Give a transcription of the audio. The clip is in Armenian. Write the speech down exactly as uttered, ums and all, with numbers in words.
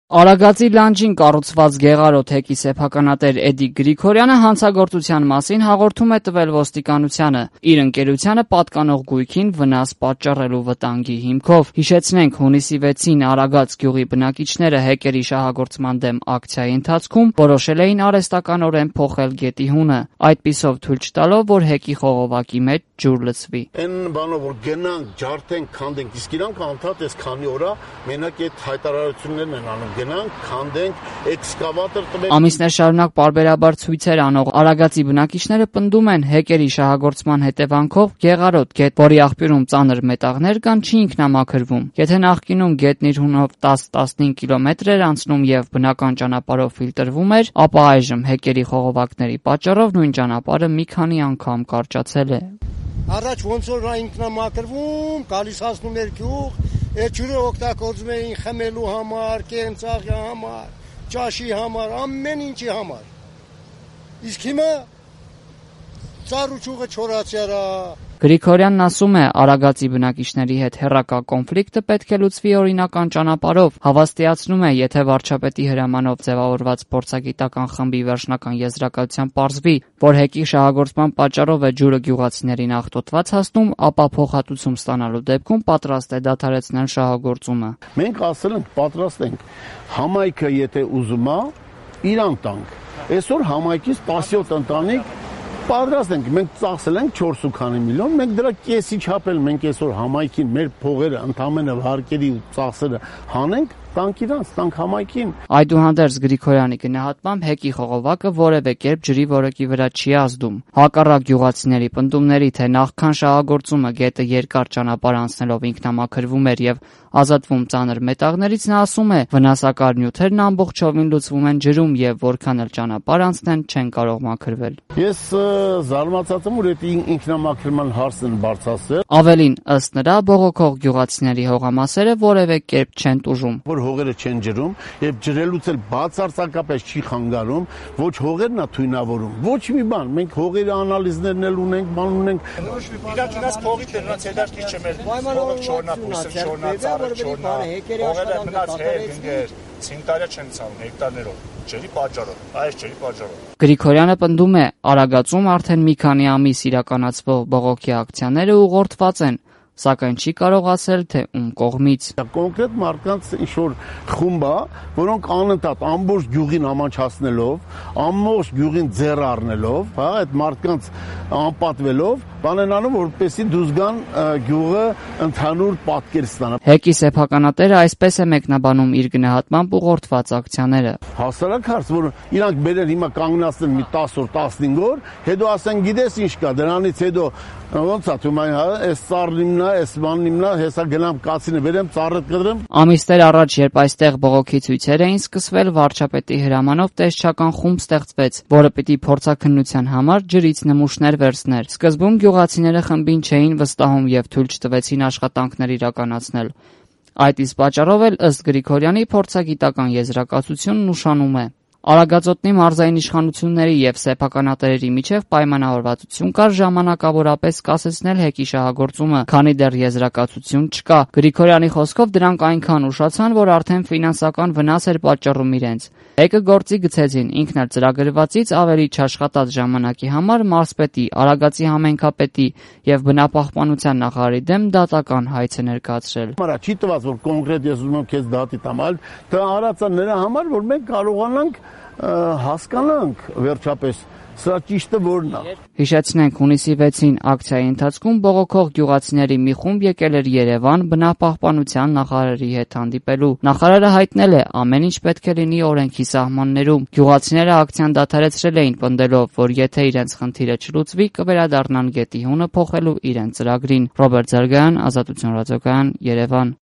Արագածի լանջին կառուցված գեղարոտ հեկի սեփականատեր Էդիկ Գրիգորյանը հանցագործության մասին հաղորդում է տվել ոստիկանությանը՝ իր ընկերությանը պատկանող գույքին վնաս պատճառելու վտանգի հիմքով։ Հիշեցնենք, հունիսի վեցին Արագած գյուղի բնակիչները հեկերի շահագործման դեմ ակցիայի ընթացքում որոշել էին արհեստականորեն փոխել գետի հունը, այդպիսով թույլ չտալով, որ հեկի խողովակի մեջ ջուր լցվի։ Այն բանով որ գնանք, ջարդենք, քանդենք, իսկ իրանք անդադ էս քանի օրա մենակ այդ հայտարարություններն են անում։ Գնանք, քանդենք, էքսկավատոր տվենք։ Ամիսներ շարունակ պարբերաբար ցույցեր անող Արագածի բնակիչները պնդում են հեկերի շահագործման հետևանքով գեղարոտ գետ, որի աղբյուրում ծանր մետաղներ կան, չի ինքնամաքրվում։ Եթե նախկինում գետն իր հունով տաս-տասնհինգ կիլոմետր էր անցնում եւ բնական ճանապարհով ֆիլտրվում էր, ապա այժմ հեկերի խողովակների պատճառով նույն ճանապարհը մի քանի անգամ կարճացել է։ Առաջ ոնց որ ինքնամաքրվում, գալիս հասնում էր գյուղ, այդ ջուրը օգտագործում էին խմելու համար, կերնցաղի համար, ճաշի համար, ամեն ինչի համար։ Իսկ հիմա ծառ ու ճյուղը չորացյարա։ Գրիգորյանն ասում է, Արագածի բնակիչների հետ հեռակա կոնֆլիկտը պետք է լուծվի օրինական ճանապարհով, հավաստիացնում է, եթե վարչապետի հրամանով ձևավորված փորձագիտական խմբի վերջնական եզրակացության պարզվի, որ հեկի շահագործման պատճառով է ջուրը գյուղացիներին աղտոտված հասնում, ապա փոխհատուցում ստանալու դեպքում պատրաստ է դադարեցնել շահագործումը։ Մենք ասել ենք, պատրաստ ենք, համայնքը եթե ուզում է, իրան տանք։ Այսօր համայնքից տասնյոթ ընտանիք պատրաստ ենք, մենք ծախսել ենք չորս ու քանի միլիոն, մենք դրա կեսի չափել մենք այսօր համայնքին մեր փողերը ընդամենը վարկերի ու ծախսերը հանենք, տանք իրանց, տանք համայնքին։ Այդուհանդերձ Գրիգորյանի գնահատմամբ հեկի խողովակը որևէ կերպ ջրի որակի վրա չի ազդում։ Հակառակ գյուղացիների պնդումների, թե նախքան շահագործումը գետը երկար ճանապարհ անցնելով ինքնամաքրվում էր եւ ազատվում ծանր մետաղներից, նա ասում է, վնասակար նյութերն ամբողջովին լուծվում են ջրում եւ որքան էլ ճանապարհ անցնեն, չեն կարող մաքրվել։ Ես զարմացած եմ, որ այդ ինքնամաքրման հարցն բարձրացել։ Ավելին, ըստ նրա, բողոքող գյուղացիների հողամասերը որևէ կերպ չեն տուժում։ Որ հողերը չեն ջրում եւ ջրելուց էլ բացարձակապես չի խանգարում, ոչ հողերն է թույնավորում, ոչ մի բան։ Մենք հողերի անալիզներն էլ ունենք, բան ունենք։ Իրանք ունած փողի դրանց հետաքրքիր չէ մեր հողը չորնա, փուսը չորնա, ծառը չորնա, հողերը մնաց հեր, ինգեր, ցինտարիա չեն ցանում հեկտարներով, ջրի պատճառով, այս ջրի պատճառով։ Գրիգորյանը պնդում է, Արագածում արդեն մի քանի ամիս իրականացվող բողոքի ակցիաները ուղղորդված են, սակայն չի կարող ասել, թե ում կողմից։ Կոնկրետ մարդկանց ինչ-որ խումբ է, որոնք անընդհատ ամբողջ գյուղին ամանչացնելով, ամբողջ գյուղին ձեռ առնելով, հա, այդ մարդկանց անպատվելով, բան են անում, որպեսզի դուրս գան գյուղը ընդհանուր պատկեր ստանա։ Հեկի սեփականատերը այսպես է մեկնաբանում իր գնահատմամբ ուղղորդված ակցիաները։ Հասարակ հարց, որ իրանք բերեն հիմա կանգնացնեն մի տասը օր, տասնհինգ օր, հետո ասեն գիտես ինչ կա, դրանից հետո ոնց է թվում այն, հա, այս ծառն իմն է, այս բանն իմն է, հեսա գնամ կացինը բերեմ, ծառը կդրեմ։ Ամիսներ առաջ, երբ այստեղ բողոքի ցույցեր էին սկսվել, վարչապետի հրամանով տեսչական խումբ ստեղծվեց, որը պիտի փորձաքննության համար ջրից նմուշներ վերցներ։ Սկզբում գյուղացիները խմբին չէին վստահում եւ թույլ չտվեցին աշխատանքներ իրականացնել։ Այդ իսկ պատճառով էլ ըստ Գրիգորյանի փորձագիտական եզրակացությունն ուշանում է։ Արագածոտնի մարզային իշխանությունների եւ սեփականատերերի միջև պայմանավորվածություն կար ժամանակավորապես կասեցնել հեկի շահագործումը, քանի դեռ եզրակացություն չկա։ Գրիգորյանի խոսքով դրանք այնքան ուշացան, որ արդեն ֆինանսական վնաս էր պատճառում իրենց։ Հեկը գործի գցեցին, ինքն էլ ծրագրվածից ավելի չաշխատած ժամանակի համար մարզպետի, Արագածի համայնքապետի եւ բնապահպանության նախարարի դեմ դատական հայց է ներկայացրել։ Մարա չի տված, որ կոնկրետ ես ուզում եմ քեզ դատի տամ, այլ դա արածա նրա համար, որ մենք կարողանանք հասկանանք վերջապես սա ճիշտը որն է։ Հիշեցնենք, հունիսի վեցին ակցիայի ընթացքում բողոքող գյուղացիների մի խումբ եկել էր Երևան բնապահպանության նախարարի հետ հանդիպելու։ Նախարարը հայտնել է, ամեն ինչ պետք է լինի օրենքի սահմաններում։ Գյուղացիները ակցիան դադարեցրել էին, պնդելով, որ եթե իրենց խնդիրը չլուծվի, կվերադառնան գետի հունը փոխելու իրենց ծրագրին։ Ռոբերտ Զարգայան, Ազատություն ռադիոկայան, Երևան։